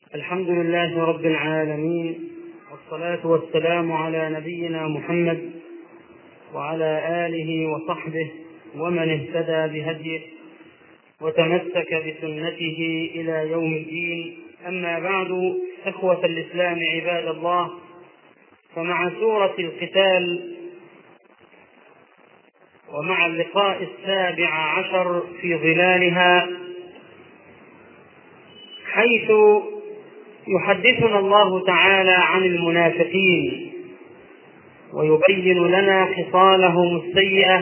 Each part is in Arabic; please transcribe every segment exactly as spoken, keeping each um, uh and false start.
الحمد لله رب العالمين، والصلاة والسلام على نبينا محمد وعلى آله وصحبه ومن اهتدى بهديه وتمسك بسنته إلى يوم الدين. أما بعد، إخوة الإسلام عباد الله، فمع سورة القتال ومع اللقاء السابع عشر في ظلالها، حيث يحدثنا الله تعالى عن المنافقين ويبين لنا خصالهم السيئة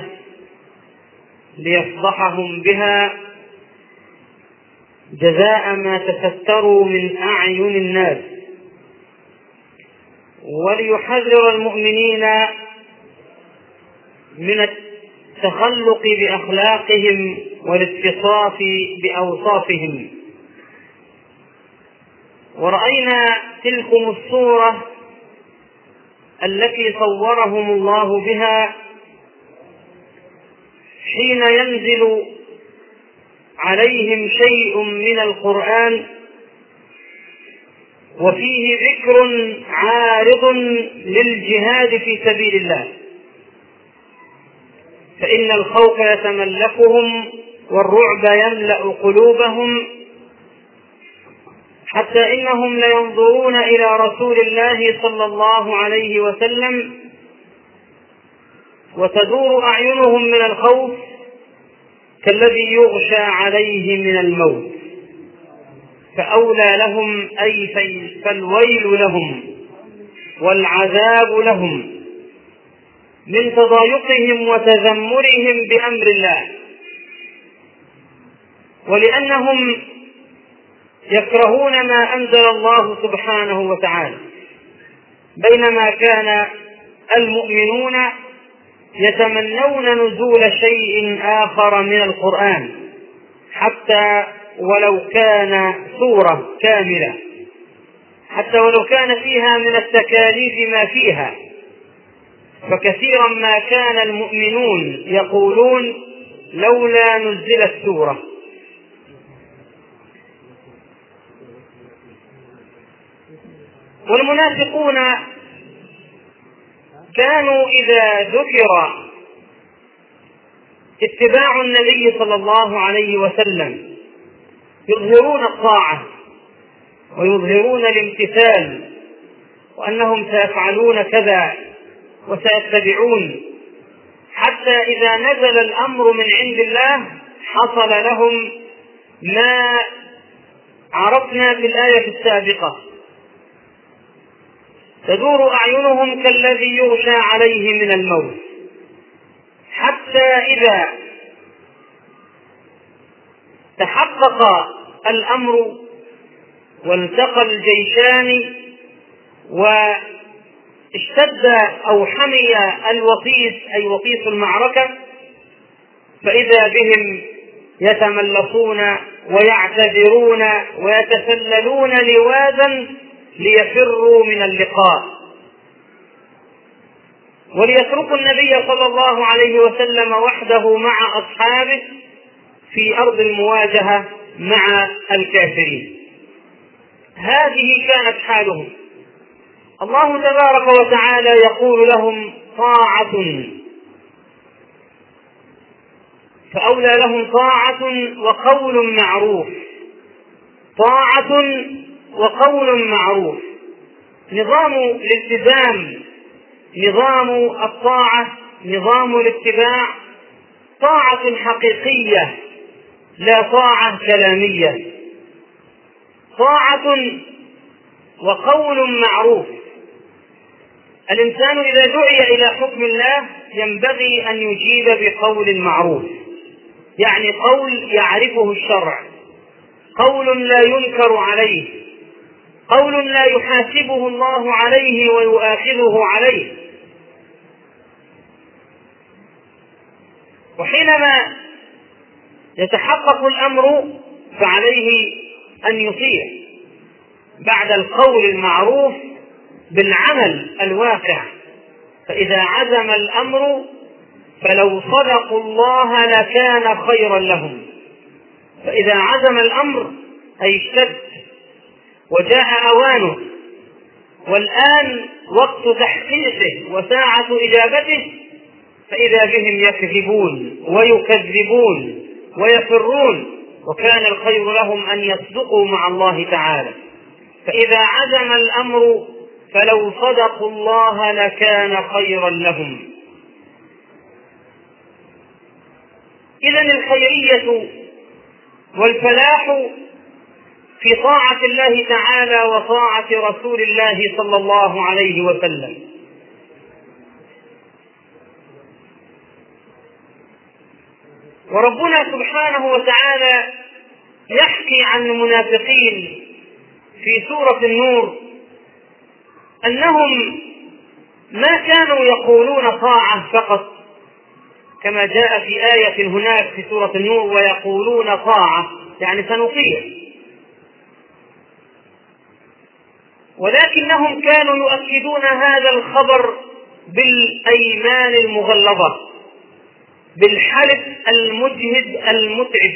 ليفضحهم بها جزاء ما تستروا من أعين الناس، وليحذر المؤمنين من التخلق بأخلاقهم والاتصاف بأوصافهم. ورأينا تلكم الصورة التي صورهم الله بها حين ينزل عليهم شيء من القرآن وفيه ذكر عارض للجهاد في سبيل الله، فإن الخوف يتملكهم والرعب يملأ قلوبهم، حتى إنهم لينظرون إلى رسول الله صلى الله عليه وسلم وتدور أعينهم من الخوف كالذي يغشى عليه من الموت، فأولى لهم أي فالويل لهم والعذاب لهم من تضايقهم وتذمرهم بأمر الله، ولأنهم يكرهون ما أنزل الله سبحانه وتعالى، بينما كان المؤمنون يتمنون نزول شيء آخر من القرآن حتى ولو كان سورة كاملة، حتى ولو كان فيها من التكاليف ما فيها. فكثيرا ما كان المؤمنون يقولون لولا نزلت سورة. والمنافقون كانوا إذا ذكر اتباع النبي صلى الله عليه وسلم يظهرون الطاعة ويظهرون الامتثال، وأنهم سيفعلون كذا وسيتبعون، حتى إذا نزل الأمر من عند الله حصل لهم ما عرفنا في الآية السابقة: تدور أعينهم كالذي يغشى عليه من الموت، حتى إذا تحقق الأمر والتقى الجيشان واشتد أو حمي الوطيس أي وطيس المعركة، فإذا بهم يتملصون ويعتذرون ويتسللون لواذا ليفروا من اللقاء وليتركوا النبي صلى الله عليه وسلم وحده مع أصحابه في أرض المواجهة مع الكافرين. هذه كانت حالهم. الله تبارك وتعالى يقول لهم طاعة، فأولى لهم طاعة وقول معروف. طاعة وقول معروف، نظام الالتزام، نظام الطاعة، نظام الاتباع، طاعة حقيقية لا طاعة كلامية. طاعة وقول معروف. الإنسان إذا دعي إلى حكم الله ينبغي أن يجيب بقول معروف، يعني قول يعرفه الشرع، قول لا ينكر عليه، قول لا يحاسبه الله عليه ويؤاخذه عليه. وحينما يتحقق الأمر فعليه أن يطيع بعد القول المعروف بالعمل الواقع. فإذا عزم الأمر فلو صدقوا الله لكان خيرا لهم. فإذا عزم الأمر أي اشتد وجاء أوانه، والآن وقت تحقيقه وساعة إجابته، فإذا بهم يكذبون ويكذبون ويفرون، وكان الخير لهم أن يصدقوا مع الله تعالى. فإذا عزم الأمر فلو صدقوا الله لكان خيرا لهم. إذن الخيرية والفلاح في طاعة الله تعالى وطاعة رسول الله صلى الله عليه وسلم. وربنا سبحانه وتعالى يحكي عن المنافقين في سورة النور أنهم ما كانوا يقولون طاعة فقط كما جاء في آية هناك في سورة النور: ويقولون طاعة، يعني سنطيع، ولكنهم كانوا يؤكدون هذا الخبر بالأيمان المغلظة، بالحلف المجهد المتعب.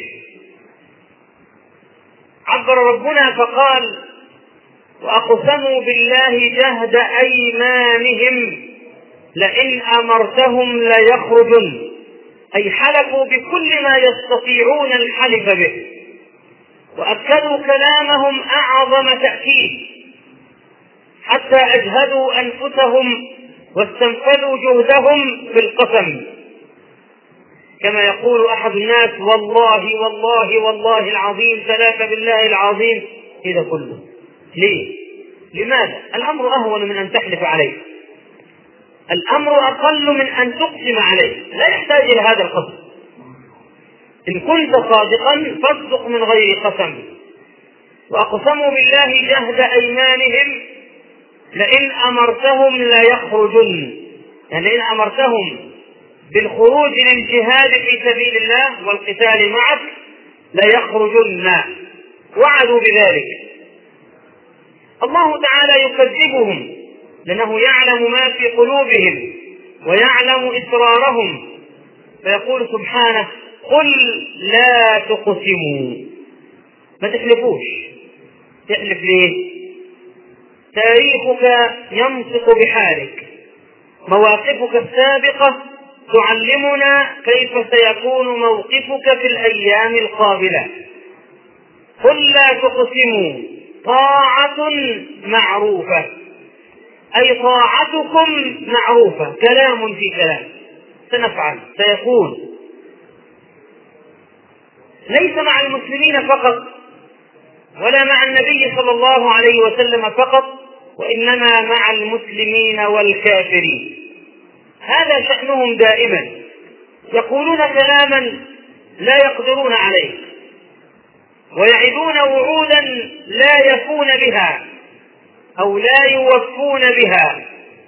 عبر ربنا فقال: وأقسموا بالله جهد أيمانهم لئن أمرتهم ليخرجن، أي حلفوا بكل ما يستطيعون الحلف به، وأكدوا كلامهم أعظم تأكيد حتى أجهدوا أنفسهم واستنفذوا جهدهم بالقسم، كما يقول أحد الناس: والله والله والله العظيم، ثلاثة بالله العظيم، إذا كله. ليه؟ لماذا؟ الأمر أهون من أن تحلف عليه، الأمر أقل من أن تقسم عليه، لا يحتاج إلى هذا القسم. إن كنت صادقا فاصدق من غير قسم. وأقسموا بالله جهد أيمانهم لئن أمرتهم ليخرجن، يعني إن أمرتهم بالخروج للجهاد في سبيل الله والقتال معك ليخرجن، وعدوا بذلك. الله تعالى يكذبهم لأنه يعلم ما في قلوبهم ويعلم إسرارهم، فيقول سبحانه: قل لا تقسموا، ما تحلفوش. تحلف ليه؟ تاريخك ينطق بحالك، مواقفك السابقة تعلمنا كيف سيكون موقفك في الأيام القابلة. قل لا تقسموا، طاعة معروفة، أي طاعتكم معروفة، كلام في كلام، سنفعل، سيكون. ليس مع المسلمين فقط ولا مع النبي صلى الله عليه وسلم فقط، وإنما مع المسلمين والكافرين، هذا شأنهم دائما. يقولون كلاما لا يقدرون عليه، ويعدون وعودا لا يفون بها أو لا يوفون بها.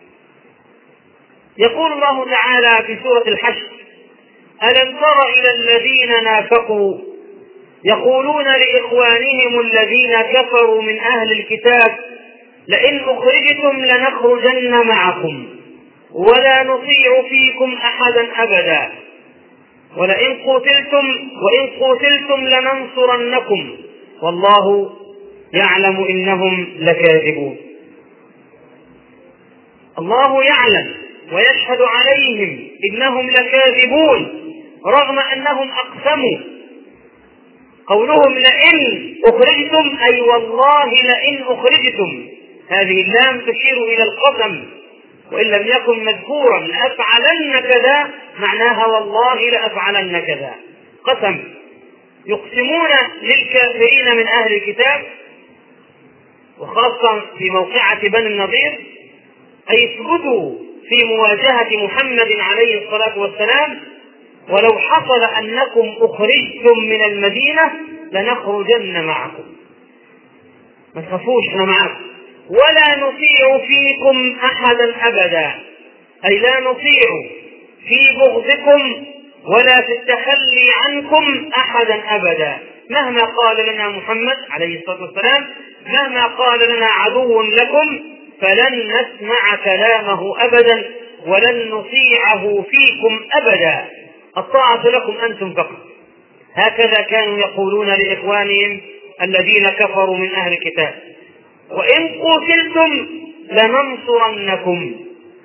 يقول الله تعالى في سورة الحشر: ألم تر إلى الذين نافقوا يقولون لإخوانهم الذين كفروا من أهل الكتاب لئن أخرجتم لنخرجن معكم ولا نطيع فيكم أحدا أبدا ولئن قتلتم وإن قتلتم لننصرنكم والله يعلم إنهم لكاذبون. الله يعلم ويشهد عليهم إنهم لكاذبون رغم أنهم أقسموا. قولهم لئن أخرجتم أي والله لئن أخرجتم، هذه اللام تشير إلى القسم، وإن لم يكن مذكورا لأفعلن كذا معناها والله لأفعلن كذا، قسم. يقسمون للكافرين من أهل الكتاب، وخاصة في موقعة بني النضير، أي اثبتوا في مواجهة محمد عليه الصلاة والسلام: ولو حصل أنكم أخرجتم من المدينة لنخرجن معكم، ما تخافوش احنا معكم، ولا نطيع فيكم أحدا أبدا، أي لا نطيع في بغضكم ولا في التخلي عنكم أحدا أبدا، مهما قال لنا محمد عليه الصلاة والسلام، مهما قال لنا عدو لكم فلن نسمع كلامه أبدا ولن نطيعه فيكم أبدا، الطاعة لكم أنتم فقط. هكذا كانوا يقولون لإخوانهم الذين كفروا من أهل الكتاب. وإن قتلتم لننصرنكم،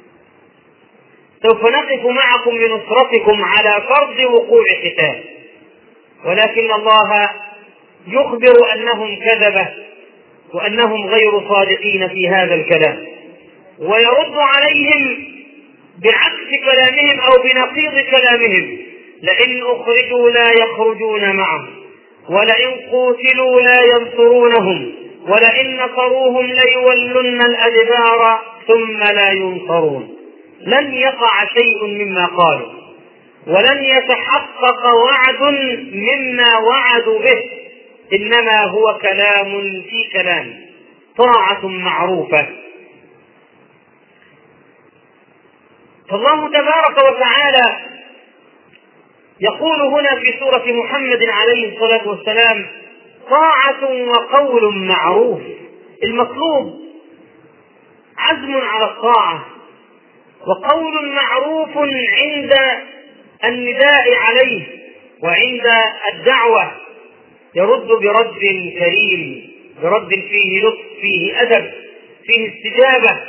سوف نقف معكم لنصرتكم على فرض وقوع قتال. ولكن الله يخبر أنهم كذبة وأنهم غير صادقين في هذا الكلام، ويرد عليهم بعكس كلامهم أو بنقيض كلامهم: لئن أخرجوا لا يخرجون معهم، ولئن قتلوا لا ينصرونهم، ولئن نصروهم ليولن الأدبار ثم لا ينصرون. لن يقع شيء مما قالوا، ولن يتحقق وعد مما وعدوا به، إنما هو كلام في كلام، طاعة معروفة. فالله تبارك وتعالى يقول هنا في سورة محمد عليه الصلاة والسلام: طاعة وقول معروف. المطلوب عزم على الطاعة وقول معروف عند النداء عليه وعند الدعوة، يرد برد كريم، برد فيه لطف، فيه أدب، فيه استجابة.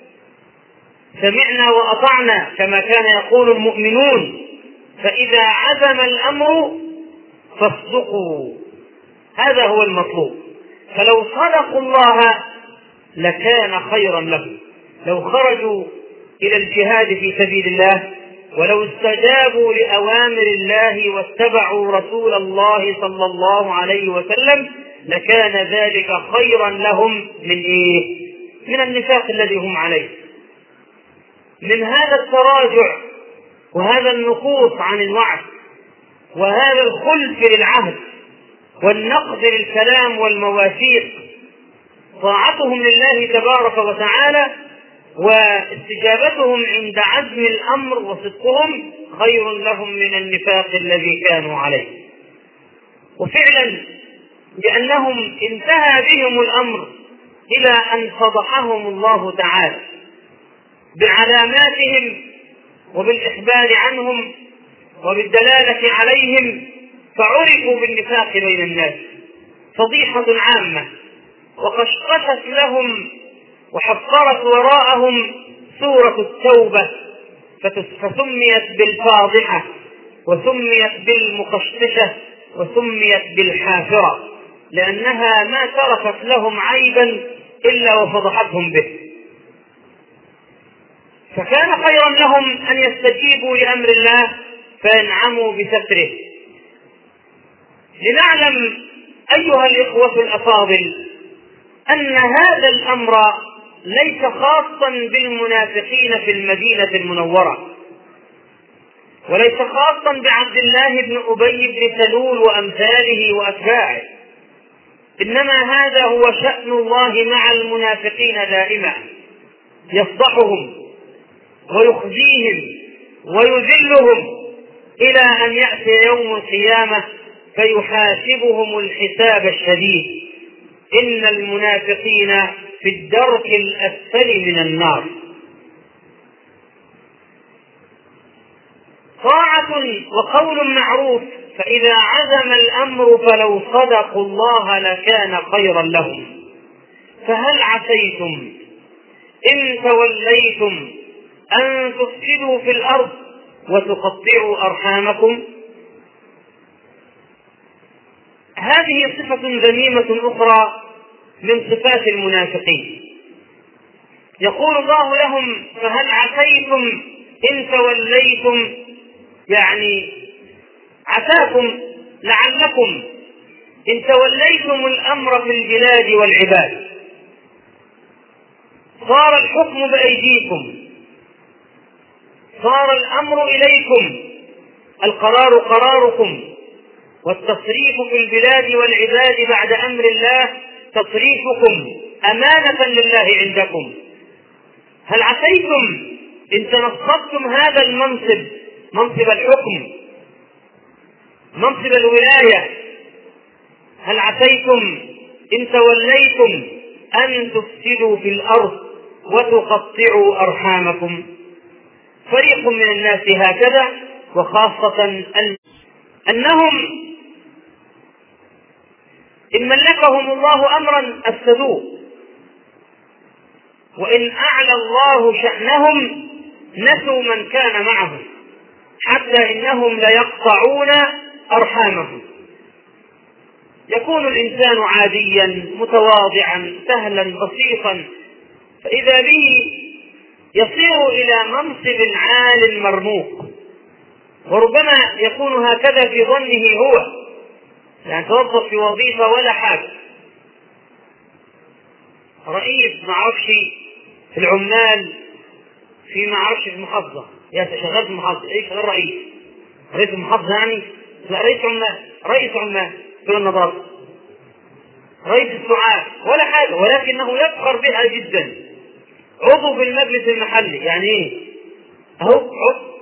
سمعنا وأطعنا كما كان يقول المؤمنون، فإذا عزم الأمر فاصدقوا. هذا هو المطلوب. فلو صدقوا الله لكان خيرا لهم، لو خرجوا إلى الجهاد في سبيل الله، ولو استجابوا لأوامر الله واتبعوا رسول الله صلى الله عليه وسلم، لكان ذلك خيرا لهم من إيه؟ من النفاق الذي هم عليه، من هذا التراجع وهذا النقوص عن الوعد وهذا الخلف للعهد والنقد للكلام والمواثيق. طاعتهم لله تبارك وتعالى واستجابتهم عند عزم الأمر وصدقهم خير لهم من النفاق الذي كانوا عليه. وفعلا لأنهم انتهى بهم الأمر إلى أن فضحهم الله تعالى بعلاماتهم وبالإخبار عنهم وبالدلالة عليهم، فعرفوا بالنفاق بين الناس فضيحة عامة، وقشقشت لهم وحفرت وراءهم سورة التوبة، فسميت بالفاضحة وسميت بالمقشقشة وسميت بالحافرة، لأنها ما تركت لهم عيبا إلا وفضحتهم به. فكان خيرا لهم أن يستجيبوا لأمر الله فينعموا بستره. لنعلم أيها الإخوة الأفاضل أن هذا الأمر ليس خاصا بالمنافقين في المدينة المنورة، وليس خاصا بعبد الله بن أبي بن سلول وأمثاله وأتباعه، إنما هذا هو شأن الله مع المنافقين دائما، يفضحهم ويخزيهم ويذلهم إلى أن يأتي يوم القيامة فيحاسبهم الحساب الشديد. إن المنافقين في الدرك الأسفل من النار. طاعة وقول معروف، فإذا عزم الأمر فلو صدقوا الله لكان خيرا لهم. فهل عسيتم إن توليتم أن تفسدوا في الأرض وتقطعوا أرحامكم؟ هذه صفة ذميمة أخرى من صفات المنافقين. يقول الله لهم: فهل عسيتم إن توليتم، يعني عساكم لعلكم إن توليتم الأمر في البلاد والعباد، صار الحكم بأيديكم، صار الأمر إليكم، القرار قراركم، والتصريف في البلاد والعباد بعد أمر الله تصريفكم أمانة لله عندكم. هل عسيتم إن تنصبتم هذا المنصب، منصب الحكم، منصب الولاية، هل عسيتم إن توليتم أن تفسدوا في الأرض وتقطعوا أرحامكم؟ فريق من الناس هكذا، وخاصة أنهم إن ملكهم الله أمرا أفسدوه، وإن أعلى الله شأنهم نسوا من كان معهم، حتى إنهم ليقطعون أرحامهم. يكون الإنسان عاديا متواضعا سهلا بسيطا، فإذا به يصير إلى منصب عال مرموق، وربما يكون هكذا في ظنه هو، يعني توظف في وظيفة ولا حاجة، رئيس معرفش في العمال في معرفش في المحافظة، يا شغال في المحافظة، ايه شغال رئيس رئيس المحافظة يعني؟ لا، رئيس عمال رئيس عمال في النظافة، رئيس السعاة ولا حاجة، ولكنه يفخر بها جدا. عضو في المجلس المحلي، يعني ايه؟ اهو عضو،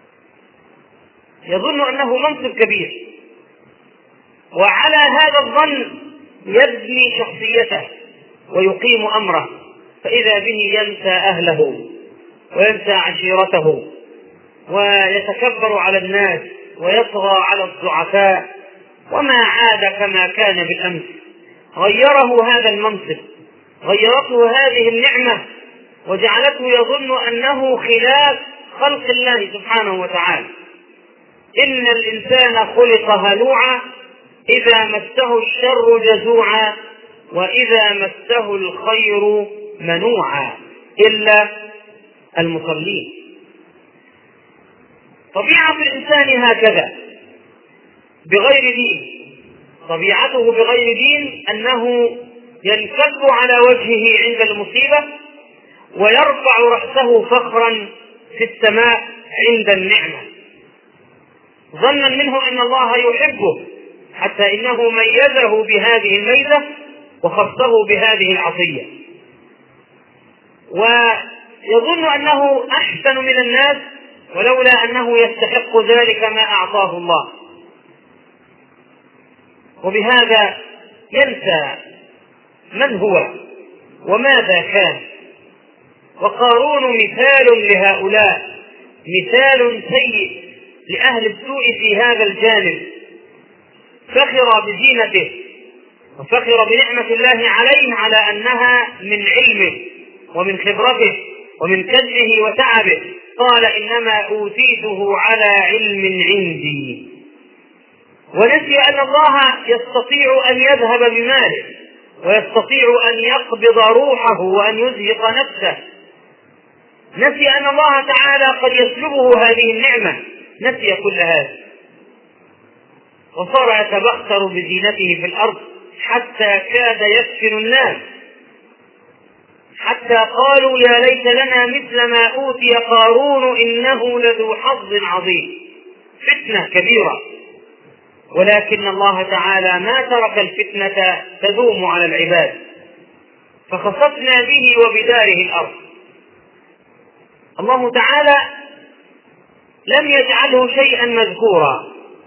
يظن انه منصب كبير، وعلى هذا الظن يبني شخصيته ويقيم امره، فاذا به ينسى اهله وينسى عشيرته ويتكبر على الناس ويطغى على الضعفاء، وما عاد كما كان بالامس. غيره هذا المنصب، غيرته هذه النعمة، وجعلته يظن أنه خلاف خلق الله سبحانه وتعالى. إن الإنسان خلق هلوعا إذا مسه الشر جزوعا وإذا مسه الخير منوعا إلا المصلين. طبيعة الإنسان هكذا بغير دين، طبيعته بغير دين أنه ينكب على وجهه عند المصيبة ويرفع رأسه فخرا في السماء عند النعمة، ظنا منه أن الله يحبه، حتى إنه ميزه بهذه الميزة وخصه بهذه العطية، ويظن أنه أحسن من الناس ولولا أنه يستحق ذلك ما أعطاه الله، وبهذا ينسى من هو وماذا كان. وقارون مثال لهؤلاء، مثال سيء لأهل السوء في هذا الجانب، فخر بزينته وفخر بنعمة الله عليه على أنها من علمه ومن خبرته ومن كدحه وتعبه، قال إنما أوتيته على علم عندي، ونسي أن الله يستطيع أن يذهب بماله ويستطيع أن يقبض روحه وأن يزهق نفسه، نسي أن الله تعالى قد يسلبه هذه النعمة، نسي كل هذا، وصار يتبختر بزينته في الأرض حتى كاد يفتن الناس، حتى قالوا يا ليت لنا مثل ما أوتي قارون إنه لذو حظ عظيم. فتنة كبيرة، ولكن الله تعالى ما ترك الفتنة تدوم على العباد، فخسفنا به وبداره الأرض. الله تعالى لم يجعله شيئا مذكورا،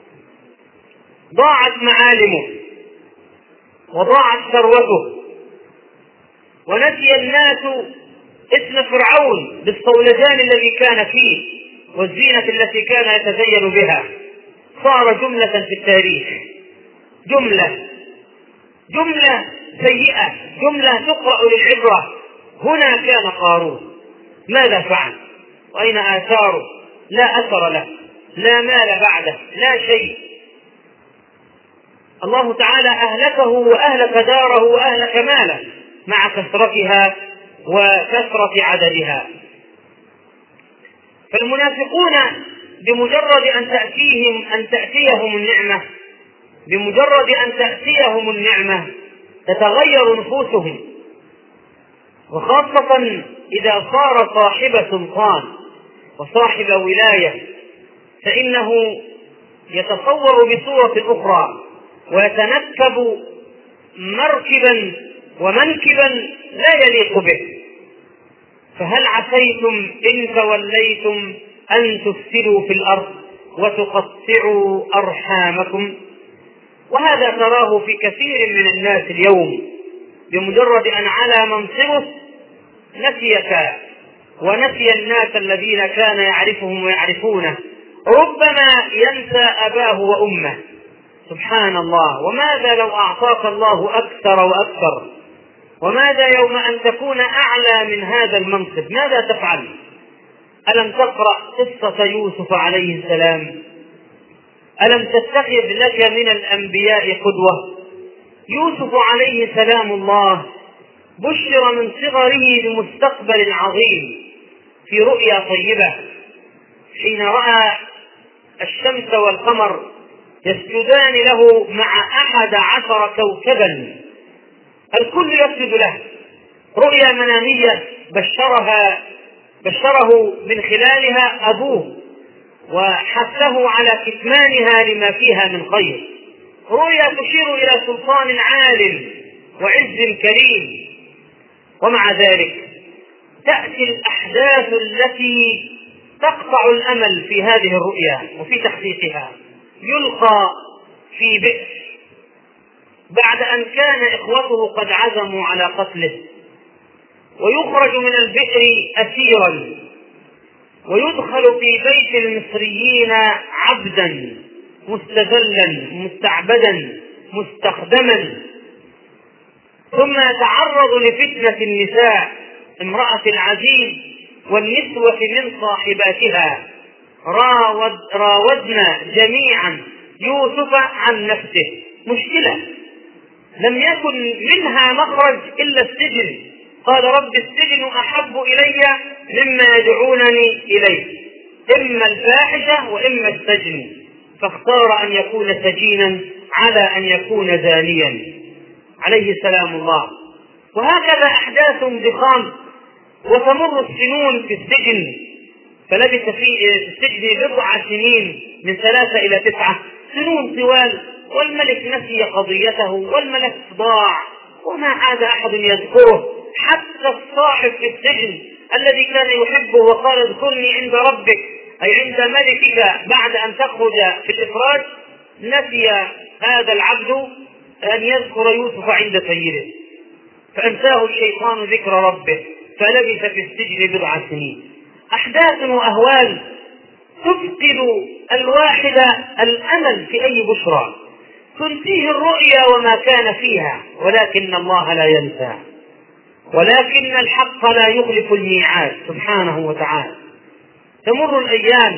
ضاعت معالمه وضاعت ثروته، ونسي الناس اسم فرعون بالصولجان الذي كان فيه والزينة التي كان يتزين بها، صار جملة في التاريخ، جملة جملة سيئة، جملة تقرأ للعبرة. هنا كان قارون، ماذا فعل؟ وأين آثاره؟ لا أثر له، لا مال بعده، لا شيء. الله تعالى أهلكه وأهلك داره وأهلك ماله مع كثرتها وكثرة عددها. فالمنافقون بمجرد أن تأتيهم أن تأتيهم النعمة بمجرد أن تأتيهم النعمة تتغير نفوسهم، وخاصة إذا صار صاحب سلطان وصاحب ولاية، فإنه يتصور بصورة أخرى ويتنكب مركبا ومنكبا لا يليق به. فهل عسيتم إن توليتم أن تفسدوا في الأرض وتقطعوا أرحامكم؟ وهذا تراه في كثير من الناس اليوم، بمجرد أن على منصبه نسيك ونسي الناس الذين كان يعرفهم ويعرفونه، ربما ينسى أباه وأمه. سبحان الله، وماذا لو أعطاك الله أكثر وأكثر؟ وماذا يوم أن تكون أعلى من هذا المنصب؟ ماذا تفعل؟ ألم تقرأ قصة يوسف عليه السلام؟ ألم تتخذ لك من الأنبياء قدوة؟ يوسف عليه سلام الله بشر من صغره بمستقبل عظيم في رؤيا طيبة، حين رأى الشمس والقمر يسجدان له مع أحد عشر كوكبا، الكل يسجد له، رؤيا منامية بشرها بشره من خلالها أبوه وحثه على كتمانها لما فيها من خير، رؤيا تشير إلى سلطان عال وعز كريم. ومع ذلك تأتي الأحداث التي تقطع الأمل في هذه الرؤيا وفي تحقيقها. يلقى في بئر بعد أن كان إخوته قد عزموا على قتله، ويخرج من البئر أسيرا، ويدخل في بيت المصريين عبدا مستذلا مستعبدا مستخدما، ثم يتعرض لفتنة النساء امرأة العزيز والنسوة من صاحباتها، راود راودنا جميعا يوسف عن نفسه. مشكلة لم يكن منها مخرج إلا السجن، قال رب السجن أحب إلي مما يدعونني إليه، إما الفاحشة وإما السجن، فاختار أن يكون سجينا على أن يكون زانيا عليه سلام الله. وهكذا أحداث ضخام، وتمر السنون في السجن، فلبث في السجن بضع سنين من ثلاثة إلى تسعة سنون طوال، والملك نسي قضيته والملك ضاع وما عاد أحد يذكره، حتى الصاحب في السجن الذي كان يحبه وقال اذكرني عند ربك أي عند ملكك بعد أن تخرج في الإخراج، نسي هذا العبد أن يذكر يوسف عند سيده، فأنساه الشيطان ذكر ربه فلبث في السجن بضع سنين. أحداث وأهوال تفقد الواحد الأمل في أي بشرى، تنتهي الرؤيا وما كان فيها، ولكن الله لا ينسى، ولكن الحق لا يخلف الميعاد سبحانه وتعالى. تمر الأيام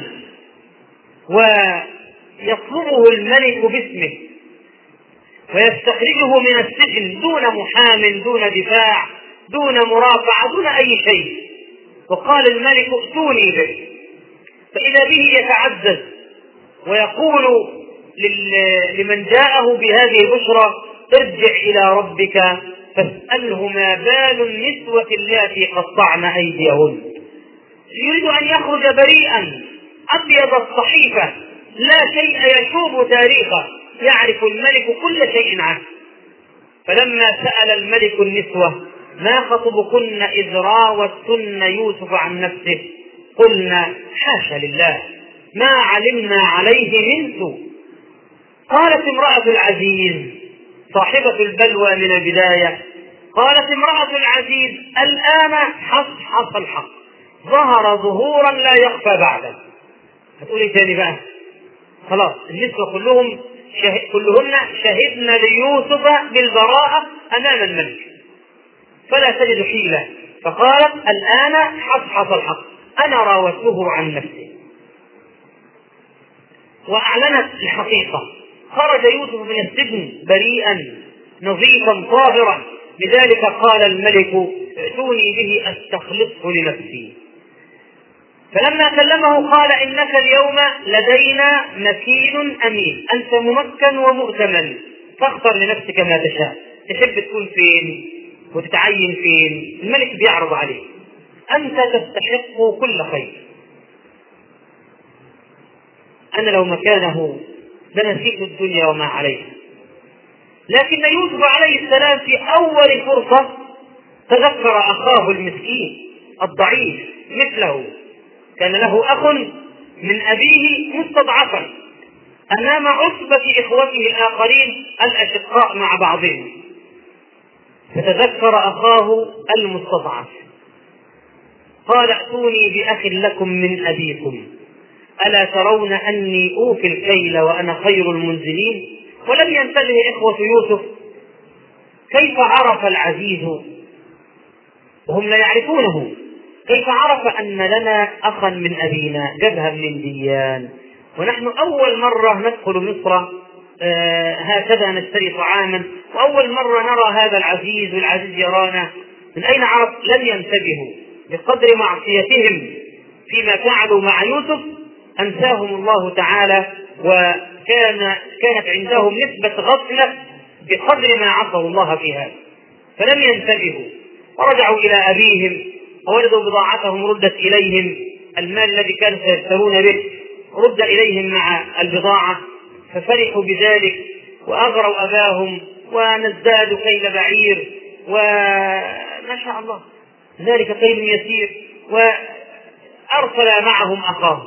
ويطلبه الملك باسمه ويستخرجه من السجن دون محام دون دفاع دون مرافعة دون أي شيء، وقال الملك ائتوني به، فإذا به يتعزز ويقول لمن جاءه بهذه البشرى ارجع إلى ربك فاسأله ما بال النسوة اللاتي قطعن أيديهن. يريد أن يخرج بريئا أبيض الصحيفة، لا شيء يشوب تاريخه، يعرف الملك كل شيء عنه. فلما سأل الملك النسوة ما خطبكن إذ راوتن يوسف عن نفسه قلنا حاشا لله ما علمنا عليه من سوء. قالت امرأة العزيز صاحبة البلوى من البداية، قالت امرأة العزيز الآن حصحص الحق ظهر ظهورا لا يخفى بعده. هتقولي تاني بقى خلاص النسوة كلهم شه... كلهن شهدن ليوسف بالبراءة أمام الملك فلا تجد حيلة، فقالت الآن حصحص الحق أنا راودته عن نفسه، وأعلنت الحقيقة. خرج يوسف من السجن بريئا نظيفا طاهرا، لذلك قال الملك ائتوني به أستخلصه لنفسي. فلما كلمه قال إنك اليوم لدينا مكين أمين، أنت ممكن ومؤتمن، فاختر لنفسك ما تشاء، تحب تكون فين وتتعين فين، الملك بيعرض عليه، أنت تستحق كل خير. أنا لو مكانه لنسيت الدنيا وما عليها. لكن يوسف عليه السلام في أول فرصة تذكر أخاه المسكين الضعيف مثله، كان له أخ من أبيه مستضعفا أمام عصبة إخوته الآخرين الأشقاء مع بعضهم، فتذكر أخاه المستضعف قال ائتوني بأخ لكم من أبيكم ألا ترون أني أوفي الكيل وأنا خير المنزلين. ولم ينتبه إخوة يوسف كيف عرف العزيز وهم لا يعرفونه؟ كيف عرف أن لنا أخا من أبينا؟ جابها من ديان، ونحن أول مرة ندخل مصر آه هكذا نشتري طعاما، وأول مرة نرى هذا العزيز والعزيز يرانا. من أين عرف؟ لم ينتبهوا بقدر معصيتهم فيما فعلوا مع يوسف، أنساهم الله تعالى، وكان كانت عندهم نسبة غفلة بقدر ما عصوا الله فيها، فلم ينتبهوا ورجعوا إلى أبيهم ووجدوا بضاعتهم ردت إليهم، المال الذي كانوا سيشترون به رد إليهم مع البضاعة، ففرحوا بذلك وأغروا أباهم ونزدادوا كيل بعير، وما شاء الله ذلك كيل يسير، وأرسل معهم أخاه.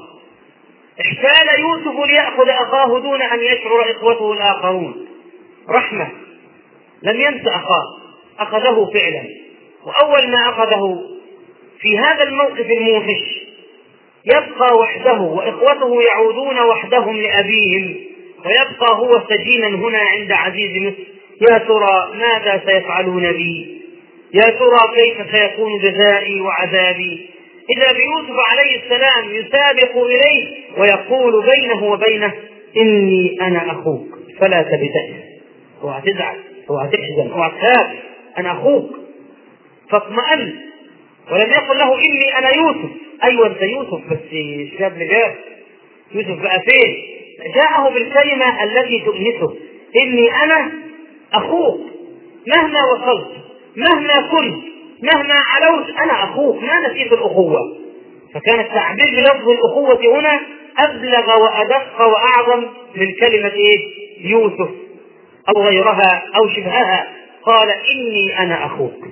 احتال يوسف ليأخذ أخاه دون أن يشعر إخوته الآخرون، رحمة، لم ينس أخاه، أخذه فعلا. وأول ما أخذه في هذا الموقف الموحش يبقى وحده وإخوته يعودون وحدهم لأبيهم، ويبقى هو سجينا هنا عند عزيز مصر. يا ترى ماذا سيفعلون بي؟ يا ترى كيف سيكون جزائي وعذابي؟ إذا بيوسف عليه السلام يسابق إليه ويقول بينه وبينه: إني أنا أخوك فلا تبتئس، اوعى تزعل، اوعى تحزن، اوعى تخاف، أنا أخوك. فاطمئن. ولم يقل له إني أنا يوسف. أيوة أنت يوسف، بس شاب نجاب، يوسف بقى فين؟ جاءه بالكلمة التي تؤنسه: إني أنا أخوك، مهما وصلت، مهما كنت، مهما علوت، أنا أخوك، ما نسيت الأخوة. فكان التعبير بلفظ الأخوة هنا أبلغ وأدق وأعظم من كلمة إيه؟ يوسف أو غيرها أو شبهها. قال: إني أنا أخوك.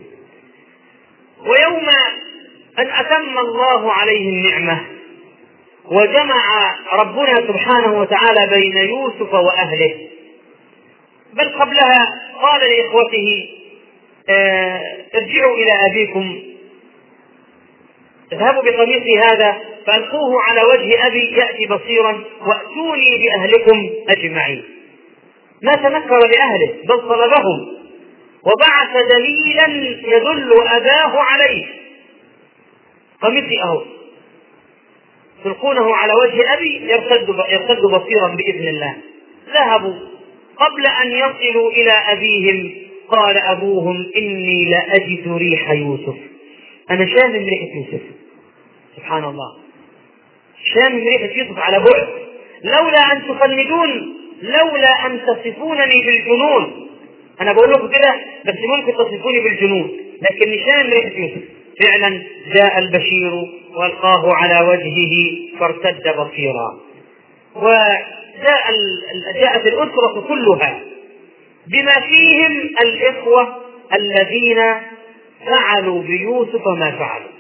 ويوم أن أتم الله عليه النعمة وجمع ربنا سبحانه وتعالى بين يوسف وأهله، بل قبلها قال لإخوته: آه ارجعوا إلى أبيكم، اذهبوا بقميصي هذا فألقوه على وجه أبي يأتي بصيرا وأتوني بأهلكم أجمعين. ما تنكر لأهله بل طلبهم وبعث دليلا يدل أباه عليه. قميصي أهو، تلقونه على وجه أبي يرتد, يرتد بصيرا بإذن الله. ذهبوا قبل أن يصلوا إلى أبيهم قال أبوهم: إني لأجد ريح يوسف. أنا شامم ريحة يوسف. سبحان الله، شامم ريحة يوسف على بعد. لولا أن تفندون، لولا أن تصفونني بالجنون. أنا بقول لكم كده بس ممكن تصفوني بالجنون، لكن شامم ريحة يوسف. فعلا جاء البشير والقاه على وجهه فارتد بصيرا. وجاء جاءت الأسرة كلها بما فيهم الإخوة الذين فعلوا بيوسف ما فعلوا،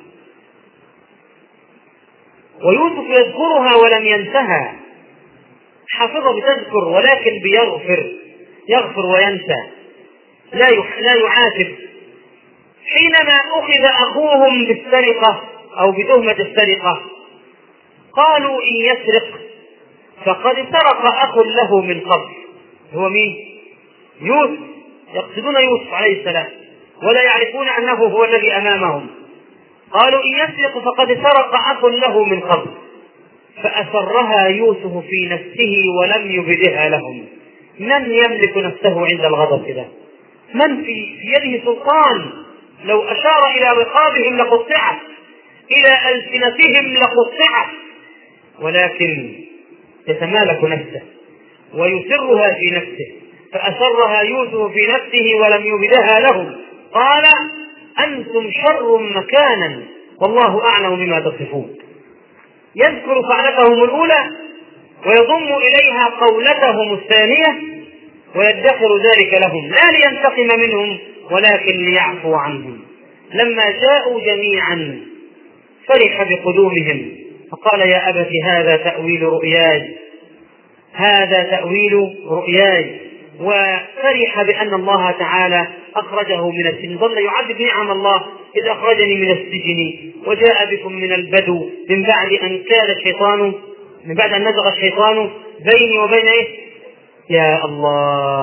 ويوسف يذكرها ولم ينسها. حافظة بتذكر ولكن بيغفر، يغفر وينسى، لا لا يعاتب. حينما أخذ أخوهم بالسرقة أو بتهمة السرقة قالوا: إن يسرق فقد سرق أخ له من قبل. هو مين؟ يوسف. يقصدون يوسف عليه السلام ولا يعرفون أنه هو الذي أمامهم. قالوا: إن يسرق فقد سرق أخ له من قبل. فأسرها يوسف في نفسه ولم يبدها لهم. من يملك نفسه عند الغضب كده؟ من في يده سلطان؟ لو أشار إلى رقابهم لقطعت، إلى ألسنتهم لقطعت، ولكن يتمالك نفسه ويسرها في نفسه. فأسرها يوسف في نفسه ولم يبدها لهم. قال: أنتم شر مكانا والله أعلم بما تصفون. يذكر فعلتهم الأولى ويضم إليها قولتهم الثانية ويدخر ذلك لهم، لا لينتقم منهم ولكن ليعفو عنهم. لما جاءوا جميعا فرح بقدومهم فقال: يا أبت هذا تأويل رؤياي، هذا تأويل رؤياي. وفرح بأن الله تعالى أخرجه من السجن. ظل يعدد نعم الله: إذ أخرجني من السجن وجاء بكم من البدو من بعد أن كاد الشيطان من بعد أن نزغ الشيطان بيني وبين إيه؟ يا الله،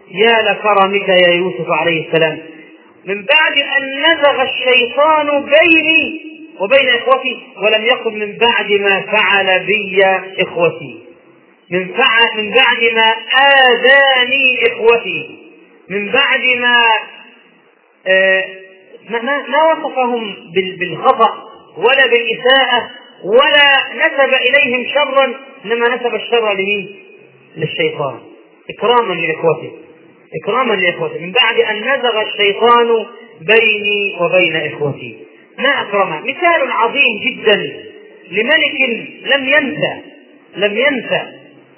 يا لكرمك يا يوسف عليه السلام، من بعد أن نزغ الشيطان بيني وبين إخوتي، ولم يقل من بعد ما فعل بي إخوتي، من, فعل من بعد ما آذاني إخوتي، من بعد ما آه ما, ما وصفهم بالخطأ ولا بالإساءة ولا نسب إليهم شرا، إنما نسب الشر لمين؟ للشيطان، إكراما لإخوته، إكراما لإخوته، من بعد أن نزغ الشيطان بيني وبين إخوتي. ما أكرمه، مثال عظيم جدا لملك لم ينسى لم ينسى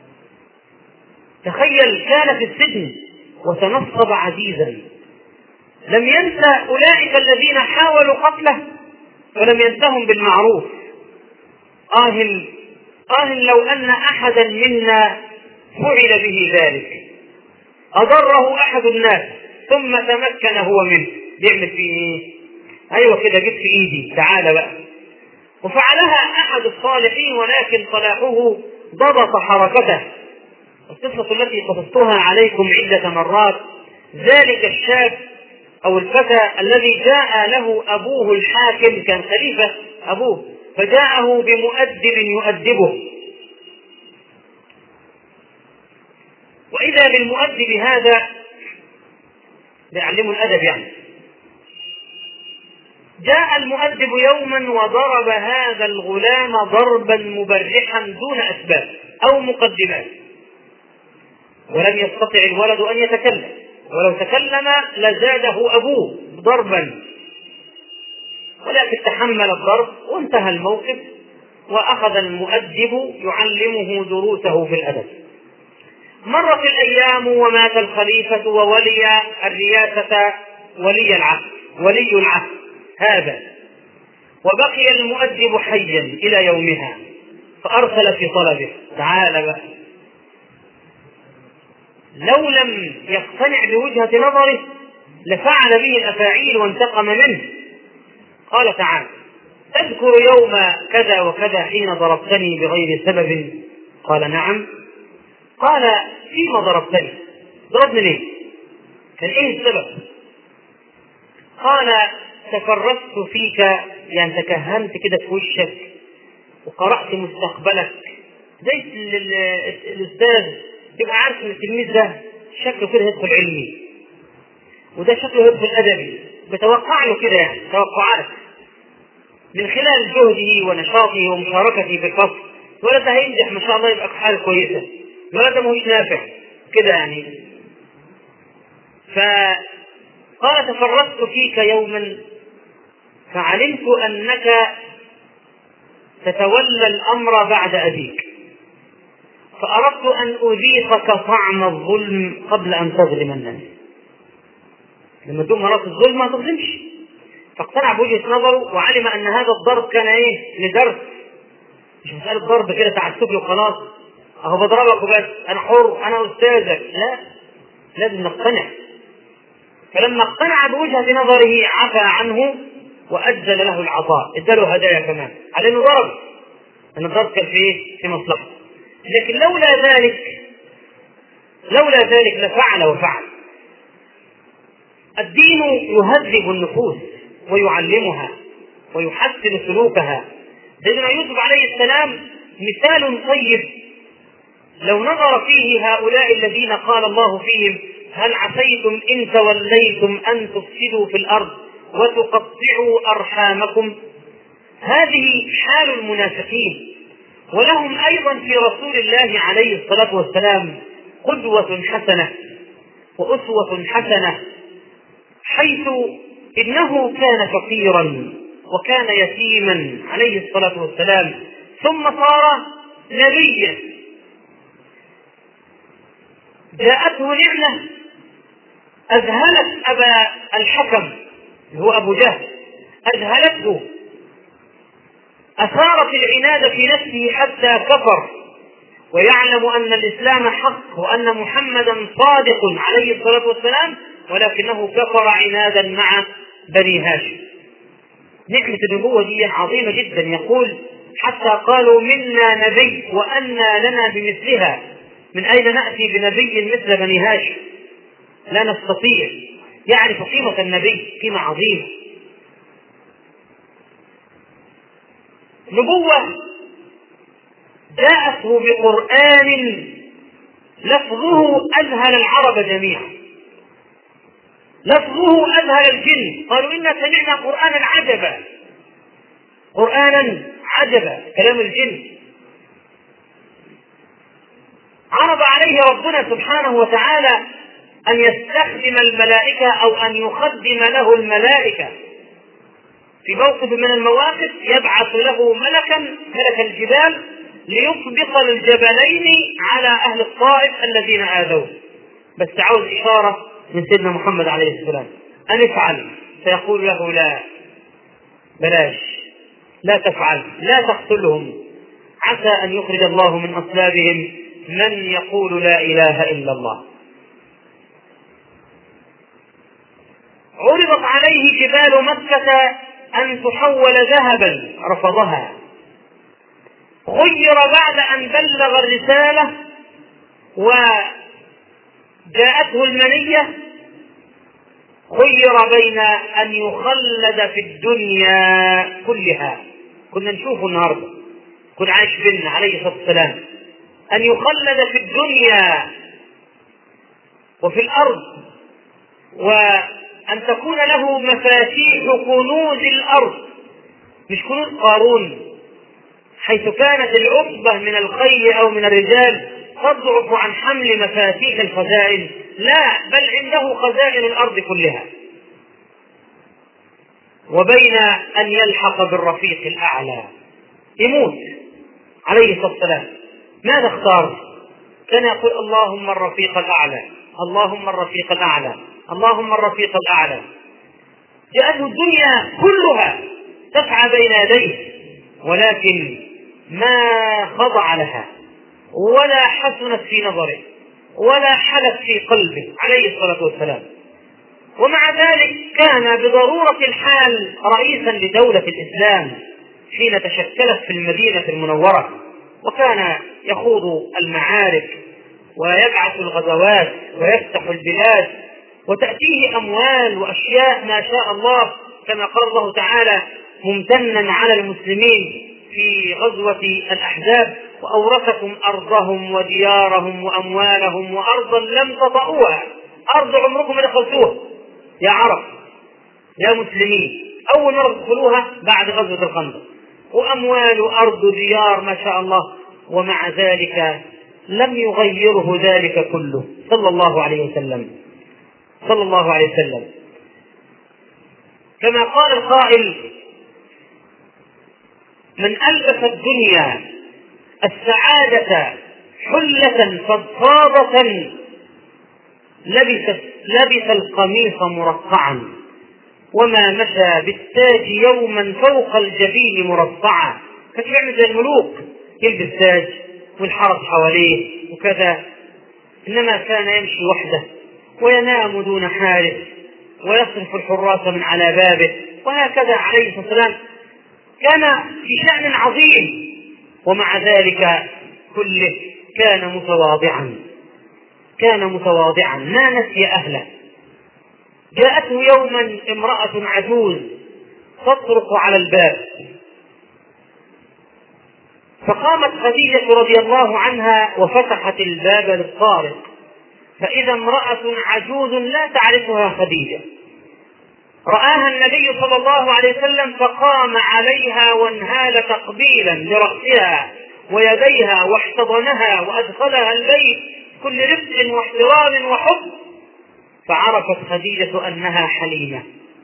تخيل كان في السجن وتنصب عزيزا، لم ينسى أولئك الذين حاولوا قتله ولم ينسهم بالمعروف. آه آه لو أن أحدا منا فعل به ذلك، أضره أحد الناس ثم تمكن هو منه، يعمل فيه إيه؟ أيوة كده، جبت في إيدي، تعال بقى. وفعلها أحد الصالحين ولكن صلاحه ضبط حركته. القصة التي قصصتها عليكم عدة مرات، ذلك الشاب أو الفتى الذي جاء له أبوه الحاكم، كان خليفة أبوه، فجاءه بمؤدب يؤدبه، وإذا بالمؤدب هذا يعلم الأدب يعني، جاء المؤدب يوما وضرب هذا الغلام ضربا مبرحا دون أسباب أو مقدمات، ولم يستطع الولد أن يتكلم، ولو تكلم لزاده أبوه ضربا، ولكن تحمل الضرب وانتهى الموقف، وأخذ المؤدب يعلمه دروسه في الأدب. مرت الأيام ومات الخليفة وولي الرياسة ولي العهد ولي العهد هذا، وبقي المؤدب حيا إلى يومها، فأرسل في طلبه، تعال بقى. لو لم يقتنع بوجهة نظره لفعل به الأفاعيل وانتقم منه. قال تعالى: تذكر يوم كذا وكذا حين ضربتني بغير سبب؟ قال: نعم. قال: فيما ضربتني؟ ضربني ليه؟ كان ايه السبب؟ قال: تفرست فيك، يعني تكهنت كده في وشك وقرأت مستقبلك، زي الأستاذ يبقى عارف ان التلميذ ده شكله كده يدخل علمي وده شكله يدخل أدبي، بتوقع له كده يعني توقعات من خلال جهده ونشاطه ومشاركته في الفصل. الولد ده هينجح ما شاء الله، يبقى حاله كويسة، الولد ده مش نافع كده يعني. فقال: تفرست فيك يوما فعلمت أنك تتولى الأمر بعد أبيك، فأردت أن أذيقك طعم الظلم قبل أن تظلم الناس. لما تقوم مرات الظلم ما تظلمش. فاقتنع بوجهة نظره وعلم أن هذا الضرب كان إيه؟ لدرس، مش مسألة ضرب كده تعسف له خلاص، أهو بضربك وبس، أنا حر، أنا أستاذك، لا، لازم نقتنع. فلما اقتنع بوجهة نظره عفى عنه وأجل له العطاء، اداله هدايا كمان على أنه ضرب، أن الضرب كان فيه في مصلحة. لكن لولا ذلك لولا ذلك لفعل وفعل. الدين يهذب النفوس ويعلمها ويحسن سلوكها. سيدنا يوسف عليه السلام مثال طيب لو نظر فيه هؤلاء الذين قال الله فيهم: هل عسيتم إن توليتم أن تفسدوا في الأرض وتقطعوا أرحامكم. هذه حال المنافقين. ولهم أيضا في رسول الله عليه الصلاة والسلام قدوة حسنة وأسوة حسنة، حيث إنه كان فقيرا وكان يتيما عليه الصلاة والسلام، ثم صار نبيا. جاءته نعمة أذهلت أبا الحكم هو أبو جهل، أذهلته، أثارت العناد في نفسه حتى كفر، ويعلم أن الإسلام حق وأن محمدا صادق عليه الصلاة والسلام، ولكنه كفر عنادا مع بني هاشم. نعمة النبوة دي عظيمة جدا. يقول: حتى قالوا منا نبي وأنى لنا بمثلها، من أين نأتي بنبي مثل بني هاشم؟ لا نستطيع. يعرف قيمة النبي، قيمة عظيمة. نبوة جاءته بقرآن لفظه أذهل العرب جميعا، لفظه أذهل الجن، قالوا إنا سمعنا قرآنا عجبا، قرآنا عجبا، كلام الجن. عرض عليه ربنا سبحانه وتعالى أن يستخدم الملائكة أو أن يخدم له الملائكة في موقف من المواقف، يبعث له ملكا ملك الجبال ليطبق الجبلين على أهل الطائف الذين آذوه. بس عاوز إشارة من سيدنا محمد عليه السلام أن يفعل، فيقول له لا، بلاش، لا تفعل، لا تقتلهم، عسى أن يخرج الله من أصلابهم من يقول لا إله إلا الله. عرضت عليه جبال مكة أن تحول ذهبا، رفضها. خير بعد أن بلغ الرسالة وجاءته المنية، خير بين أن يخلد في الدنيا كلها، كنا نشوفه النهاردة، كنا عايش بنا عليه الصلاة والسلام، أن يخلد في الدنيا وفي الأرض، وأن تكون له مفاتيح كنوز الأرض، مش كنوز قارون حيث كانت العصبة من الخيل أو من الرجال تضعف عن حمل مفاتيح الخزائن، لا، بل عنده خزائن الأرض كلها. وبين أن يلحق بالرفيق الأعلى، يموت عليه الصلاة والسلام، ماذا اختار؟ كان يقول اللهم الرفيق الأعلى، اللهم الرفيق الأعلى، اللهم الرفيق الأعلى. جاءته الدنيا كلها تسعى بين يديه، ولكن ما خضع لها ولا حسنت في نظره ولا حلت في قلبه عليه الصلاة والسلام. ومع ذلك كان بضرورة الحال رئيسا لدولة الإسلام حين تشكلت في المدينة المنورة، وكان يخوض المعارك ويبعث الغزوات ويفتح البلاد، وتأتيه أموال وأشياء ما شاء الله، كما قال الله تعالى ممتنا على المسلمين في غزوة الأحزاب: وأورثكم أرضهم وديارهم وأموالهم وأرضا لم تطئوها، أرض عمركم ما دخلتوها يا عرب يا مسلمين، أول مرة تدخلوها بعد غزوة الخندق، وأموال وأرض ديار ما شاء الله. ومع ذلك لم يغيره ذلك كله صلى الله عليه وسلم، صلى الله عليه وسلم. كما قال القائل: من ألبس الدنيا السعادة حلة فضفاضة لبس, لبس القميص مرقعا، وما مشى بالتاج يوما فوق الجبين مرصعا. كان يعمل زي الملوك، يلبس تاج والحرس حواليه وكذا، إنما كان يمشي وحده وينام دون حارس ويصرف الحراس من على بابه، وهكذا عليه الصلاة والسلام. كان في شأن عظيم، ومع ذلك كله كان متواضعا، كان متواضعا ما نسي أهله. جاءته يوما امرأة عجوز تطرق على الباب، فقامت خديجة رضي الله عنها وفتحت الباب للطارق، فإذا امرأة عجوز لا تعرفها خديجة، رآها النبي صلى الله عليه وسلم فقام عليها وانهال تقبيلا لرأسها ويديها واحتضنها وأدخلها البيت كل رفق واحترام وحب، فعرفت خديجة أنها حليمة.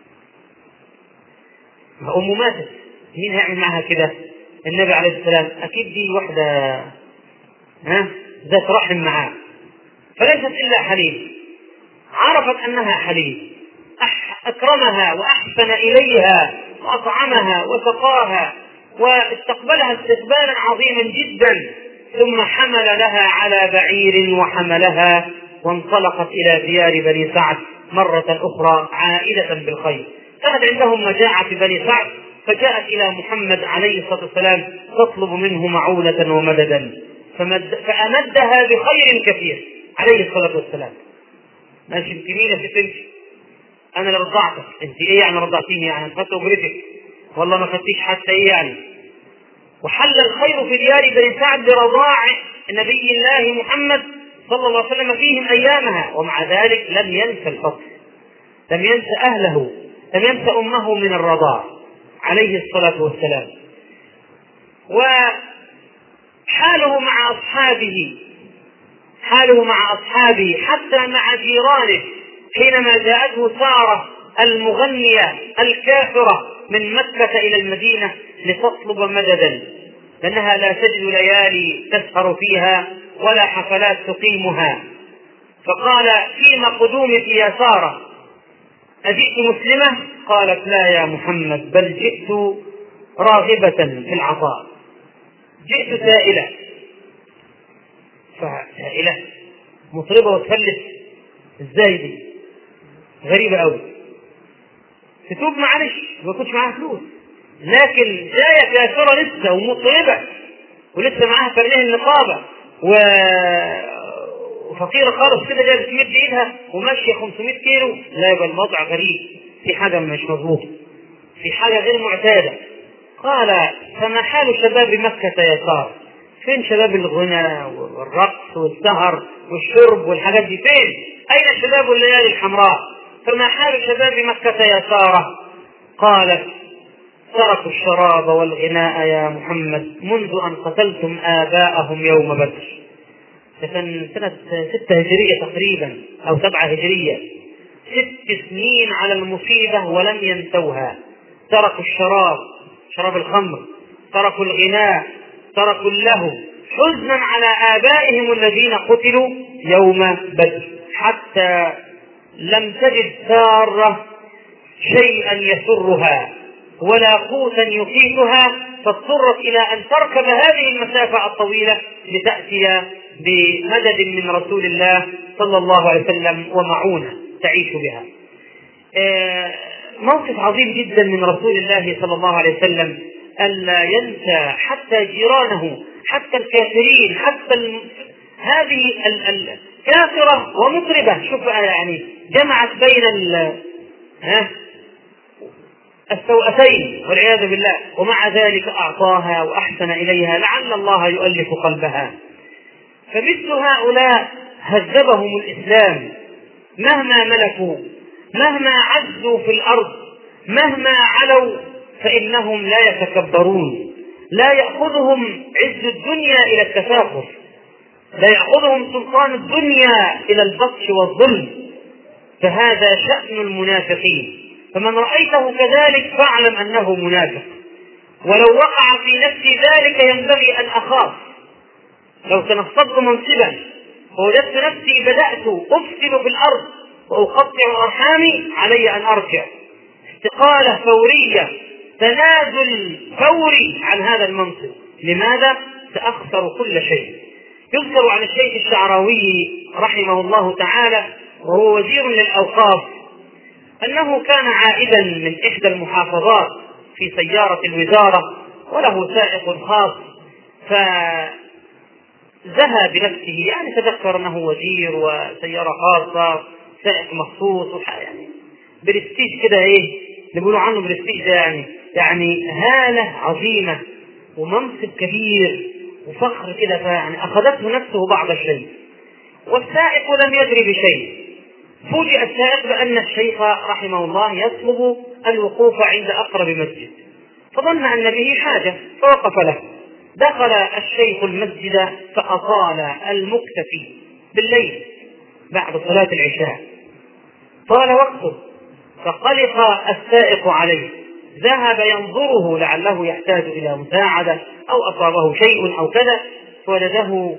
أم ماتت، مين هيعمل معها كده؟ النبي عليه السلام، أكيد دي واحدة ها ذات رحم معاه، فليست إلا حليم. عرفت أنها حليم، أكرمها وأحسن إليها وأطعمها وسقاها واستقبلها استقبالا عظيما جدا، ثم حمل لها على بعير وحملها وانطلقت إلى ديار بني سعد مرة أخرى عائدة بالخير. كانت عندهم مجاعة في بني سعد، فجاءت إلى محمد عليه الصلاة والسلام تطلب منه معونة ومددا، فمد فأمدها بخير كثير عليه الصلاة والسلام. ماشي انت مين يا ست انت؟ انا اللي رضعتك. انت ايه يعني رضعتيني؟ يعني خدت اجرتك؟ والله ما خدتيش حتى ايه يعني. وحل الخير في ديار بني سعد برضاع نبي الله محمد صلى الله عليه وسلم فيهم ايامها، ومع ذلك لم ينسى الفضل، لم ينسى اهله، لم ينسى امه من الرضاع عليه الصلاه والسلام. وحاله مع اصحابه، حاله مع اصحابه حتى مع جيرانه، حينما جاءته سارة المغنية الكافرة من مكة إلى المدينة لتطلب مددا، لأنها لا تجد ليالي تسهر فيها ولا حفلات تقيمها. فقال: فيما قدومك يا سارة؟ أجئت مسلمة؟ قالت: لا يا محمد، بل جئت راغبة في العطاء، جئت سائلة. فسائلة مطربة وتفلس ازاي دي؟ غريبة قوي. تتوب معلش ما كنتش معاها فلوس، لكن جاية كافرة لسه ومطربة ولسه معاها فرنيه النقابة و... وفقيرة خالص كده، جاية بتمد ايدها وماشية خمسمائة كيلو. لا، يبقى الوضع غريب، في حاجة مش مظبوطة، في حاجة غير معتادة. قال: فما حال شباب مكة يا سارة؟ فين شباب الغنى والرقص والسهر والشرب والحاجات دي؟ فين؟ أين شباب الليالي الحمراء؟ فما حال شباب مكة يا سارة؟ قالت: تركوا الشراب والغناء يا محمد منذ أن قتلتم آباءهم يوم بدر. كان سنة ستة هجرية تقريبا أو سبعة هجرية، ست سنين على المصيبة ولم ينسوها. تركوا الشراب، شراب الخمر، تركوا الغناء، تركوا اللهو، حزنا على آبائهم الذين قتلوا يوم بدر، حتى لم تجد سارة شيئا يسرها ولا قوتا يقيتها، فاضطرت إلى أن تركب هذه المسافة الطويلة لتأتي بمدد من رسول الله صلى الله عليه وسلم ومعونة تعيش بها. موقف عظيم جدا من رسول الله صلى الله عليه وسلم، ألا ينسى حتى جيرانه، حتى الكافرين، حتى الم... هذه الكافرة ومطربة. شوف يعني جمعت بين ال... ها السوءتين والعياذ بالله، ومع ذلك أعطاها وأحسن إليها، لعل الله يؤلف قلبها. فمثل هؤلاء هذبهم الإسلام، مهما ملكوا، مهما عزوا في الأرض، مهما علوا، فإنهم لا يتكبرون، لا يأخذهم عز الدنيا إلى التفاخر، لا يأخذهم سلطان الدنيا إلى البطش والظلم، فهذا شأن المنافقين. فمن رأيته كذلك فاعلم أنه منافق، ولو وقع في نفسي ذلك ينبغي أن أخاف. لو تنصبت منصبا ووجدت نفسي بدأت أفسد في الأرض وأقطع أرحامي، علي أن أرجع، استقالة فورية، تنازل فوري عن هذا المنصب. لماذا؟ سأخسر كل شيء. يذكر عن الشيخ الشعراوي رحمه الله تعالى وهو وزير للأوقاف أنه كان عائدا من إحدى المحافظات في سيارة الوزارة وله سائق خاص، فزهى بنفسه، يعني تذكر أنه وزير وسيارة خاصة سائق مخصوص، يعني برستيج كده، ايه نقولوا عنه برستيج، يعني يعني هالة عظيمة ومنصب كبير وفخر كده، فيعني أخذته نفسه بعض الشيء، والسائق لم يدري بشيء. فوجئ السائق بأن الشيخ رحمه الله يطلب الوقوف عند أقرب مسجد، فظن أن به حاجة فوقف له. دخل الشيخ المسجد فأطال المكتفي بالليل بعد صلاة العشاء، طال وقته، فقلق السائق عليه، ذهب ينظره لعله يحتاج إلى مساعدة أو أصابه شيء أو كذا، فوجده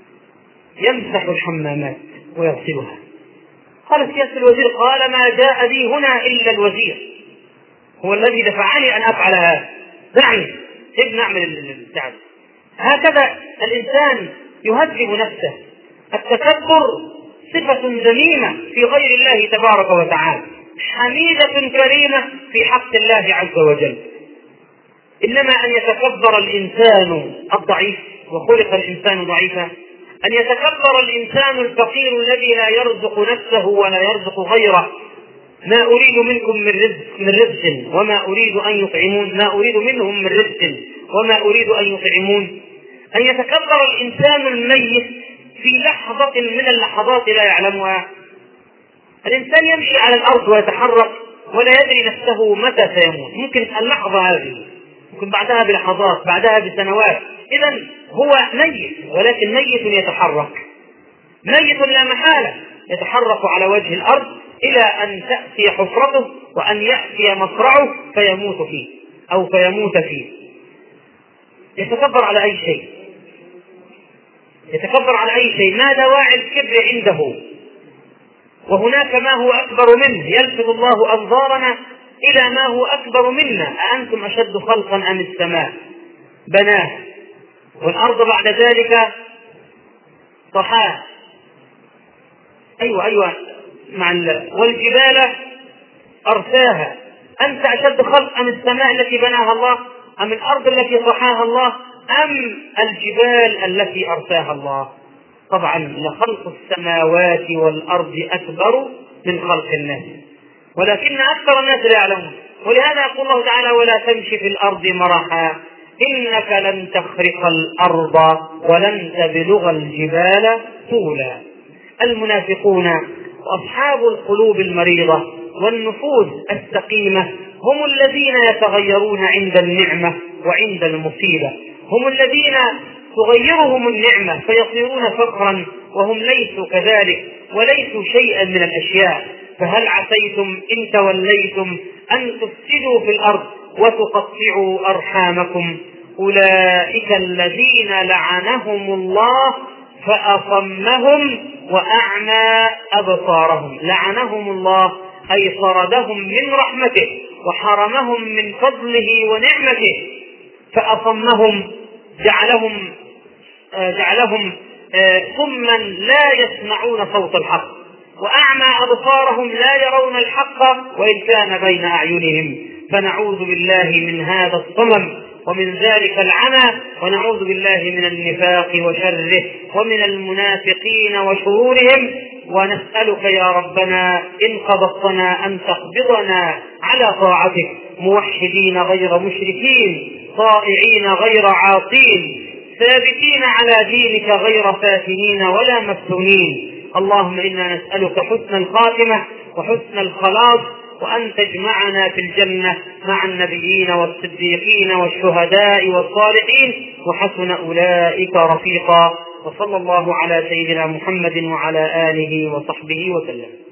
يمسح الحمامات ويغسلها. قال سيادة الوزير: قال: ما جاء بي هنا إلا الوزير، هو الذي دفعني أن أفعل هذا، دعني سيبني أعمل التعب. هكذا الإنسان يهذب نفسه. التكبر صفة ذميمة في غير الله تبارك وتعالى، حميدة كريمة في حق الله عز وجل. إنما أن يتكبر الإنسان الضعيف، وخلق الإنسان ضعيفا، أن يتكبر الإنسان الفقير الذي لا يرزق نفسه ولا يرزق غيره. ما أريد منكم من رزق من رزق وما أريد أن يطعمون، ما أريد منهم من رزق وما أريد أن يطعمون. أن يتكبر الإنسان الميت في لحظة من اللحظات لا يعلمها. الإنسان يمشي على الأرض ويتحرك ولا يدري نفسه متى سيموت، ممكن اللحظة هذه، ممكن بعدها بلحظات، بعدها بسنوات. إذن هو ميت، ولكن ميت يتحرك، ميت لا محالة يتحرك على وجه الأرض إلى أن تأتي حفرته وأن يأتي مصرعه فيموت فيه أو فيموت فيه. يتكبر على أي شيء، يتكبر على أي شيء. ما دواعي الكبر عنده؟ وهناك ما هو أكبر منه. يلفت الله أنظارنا إلى ما هو أكبر منا. أأنتم أشد خلقا أم السماء بناه والأرض بعد ذلك طحاها. أيوة أيوة مع والجبال أرساها. أنت أشد خلق أم السماء التي بناها الله، أم الأرض التي طحاها الله، أم الجبال التي أرساها الله؟ طبعا لخلق السماوات والأرض أكبر من خلق الناس، ولكن أكثر الناس لا يعلمون. ولهذا يقول الله تعالى: ولا تمشي في الأرض مرحا إنك لن تخرق الأرض ولن تبلغ الجبال طولا. المنافقون وأصحاب القلوب المريضة والنفوس السقيمة هم الذين يتغيرون عند النعمة وعند المصيبة، هم الذين تغيرهم النعمة فيصيرون فقرا وهم ليسوا كذلك وليسوا شيئا من الأشياء. فهل عسيتم إن توليتم أن تفسدوا في الأرض وتقطعوا أرحامكم؟ أولئك الذين لعنهم الله فأصمهم وأعمى أبصارهم. لعنهم الله أي طردهم من رحمته وحرمهم من فضله ونعمته، فأصمهم جعلهم جعلهم صما لا يسمعون صوت الحق، وأعمى أبصارهم لا يرون الحق وإن كان بين أعينهم. فنعوذ بالله من هذا الصمم ومن ذلك العمى، ونعوذ بالله من النفاق وشره ومن المنافقين وشرورهم. ونسألك يا ربنا إن قبضتنا أن تقبضنا على طاعتك موحدين غير مشركين، طائعين غير عاصين، ثابتين على دينك غير فاتنين ولا مفتونين. اللهم إنا نسألك حسن الخاتمة وحسن الخلاص، وأن تجمعنا في الجنة مع النبيين والصديقين والشهداء والصالحين، وحسن أولئك رفيقا. وصلى الله على سيدنا محمد وعلى آله وصحبه وسلم.